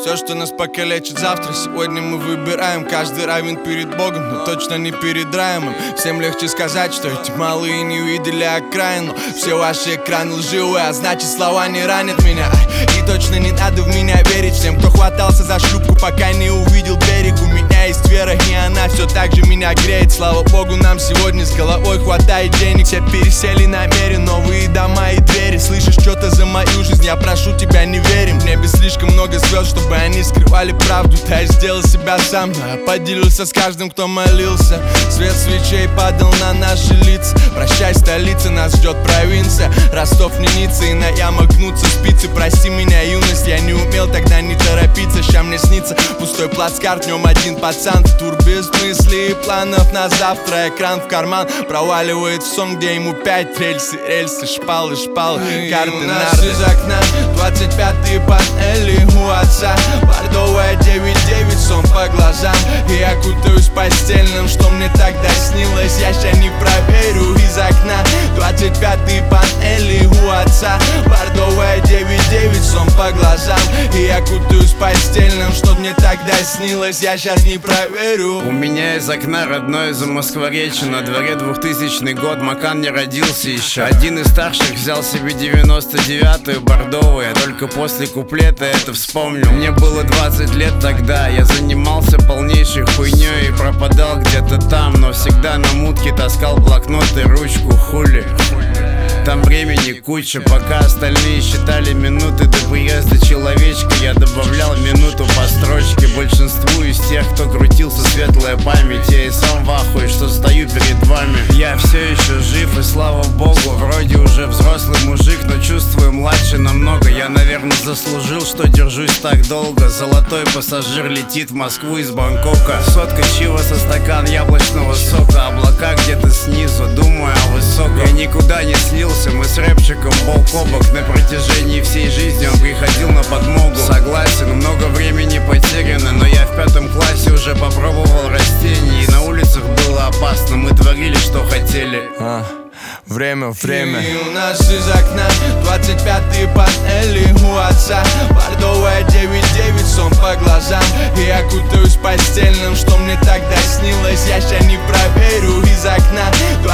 то, что нас покалечит завтра. Сегодня мы выбираем, каждый равен перед Богом, но точно не перед раем. Всем легче сказать, что эти малые не видели окраин, но все ваши экраны лживые, а значит слова не ранят меня. И точно не надо в меня верить всем, кто хватался за шлюпку, пока не увидел берег. У меня есть вера, и она все так же меня греет. Слава Богу, нам сегодня с головой хватает денег. Все пересели намеренно, новые дома и двери. Слышишь что-то за мою жизнь, я прошу тебя, не верим. В небе слишком много звезд, чтобы они скрывали правду. Да, я сделал себя сам, но я поделился с каждым, кто молился. Свет свечей падал на наши лица. Прощай, столица, нас ждет провинция. Ростов не Ницца, и на ямах гнутся спицы. Прости меня, юность, я не умел тогда не торопиться. Ща мне снится пустой плацкарт, в нем один пацан. Тур без мыслей и планов на завтра. Экран в карман проваливает в сон, где ему 5 рельсы, шпалы, карты, нарды. Из окна 25-й панели у отца. Бордовая 9-9, сон по глазам. И я кутаюсь в постельном, что мне тогда снилось. Я ща не проверю. Из окна 25-й панели у отца. Бордовая 9-9, сон по глазам. И я кутаюсь в постельном, что мне тогда снилось. Я щас не проверю. У меня из окна родное Замоскворечье. На дворе 2000 год, Макан не родился еще. Один из старших взял себе 99-ю бордовую. Я только после куплета это вспомнил. Мне было 20 лет тогда. Я занимался полнейшей хуйней и пропадал где-то там, но всегда на мутке таскал блокнот и ручку. Хули, там времени куча. Пока остальные считали минуты до приезда человечка, я добавлял минуту по строчке. Большинству из тех, кто крутился, светлая память. Я и сам в ахуе, что стою перед вами. Я все еще жив, и слава богу. Вроде уже взрослый мужик, но чувствую младше намного. Я, наверное, заслужил, что держусь так долго. Золотой пассажир летит в Москву из Бангкока. Сотка чива со стакан яблочного сока. Облака где-то снизу, думаю о высоком. Я никуда не слился, мы с рэпчиком бок о бок. На протяжении всей жизни он приходил на подмогу. Согласен, много времени потеряно, но я в 5 классе уже попробовал растения. И на улицах было опасно, мы творили, что хотели. Время. И у нас из окна 25-й панели у отца. Бордовая 9-9, сон по глазам. И я кутаюсь в постельном, что мне тогда снилось. Я ща не проверю. Из окна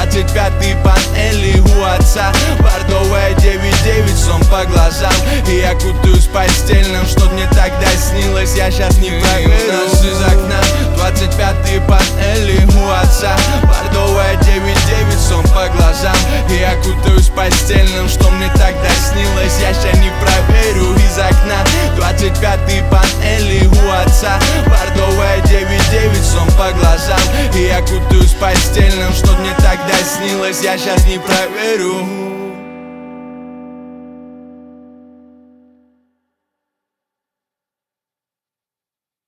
25-й панели у отца. Бордовая 9-9, сон по глазам. И я кутаюсь в постельном, что мне тогда снилось. Я щас не проверю. И у нас из окна 25-й панели у отца. Бордовая 9-9, сон по глазам. И я кутаюсь в постельном, что мне тогда снилось. Я ща не проверю. Из окна 25-й панели у отца. Бордовая 9-9, сон по глазам. И я кутаюсь в постельном, что мне тогда снилось. Я щас не проверю.